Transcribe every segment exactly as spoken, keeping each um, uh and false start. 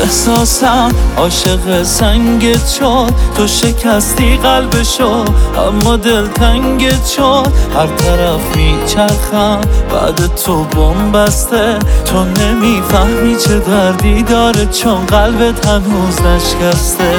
احساسم عاشق سنگت شد، تو شکستی قلبشو اما دل تنگت شد. هر طرف میچرخم بعد تو بم بسته، تو نمیفهمی چه دردی داره چون قلبت هنوز نشکسته.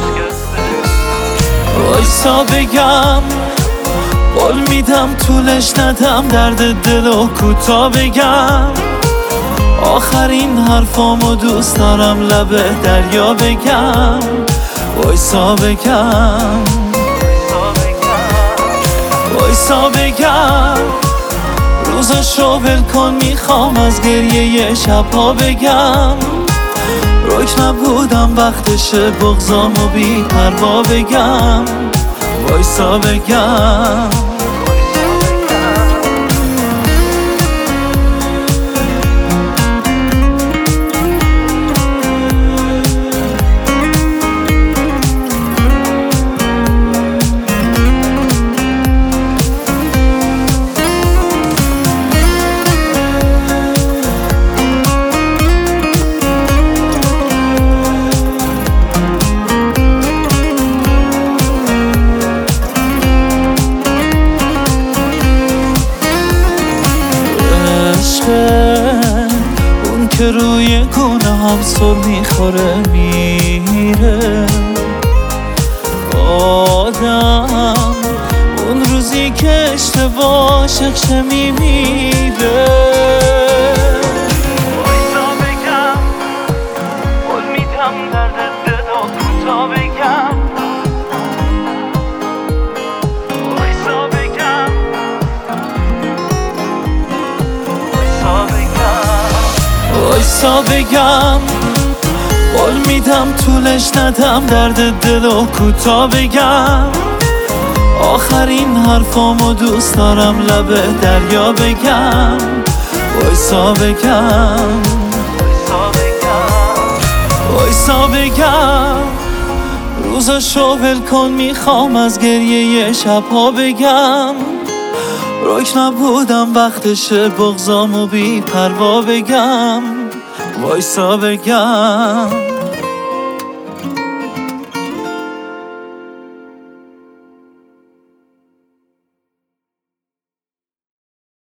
وایسا بگم، قول میدم طولش ندم، درد دلو کوتا بگم. آخرین حرفامو دوست دارم لب دریا بگم. وایسا بگم، وایسا بگم، روزاشو ول کن، میخوام از گریه شبها بگم. رک نبودم وقتشه بغضامو بی پروا بگم. وایسا بگم، اون که روی گونه هم سر میخوره میره. آدم اون روزی که اشتباه شخشه میمیره. وایسا بگم، قول میدم درد دلو کوتا بگم. وایسا بگم، وایسا بگم، قول میدم طولش ندم، درد دلو کوتا بگم. آخرین حرفامو دوست دارم لب دریا بگم. وایسا بگم، وایسا بگم، روزاشو ول کن، میخوام از گریه شبها بگم. رک نبودم وقتشه بغضامو بی پروا بگم. وایسا بگم.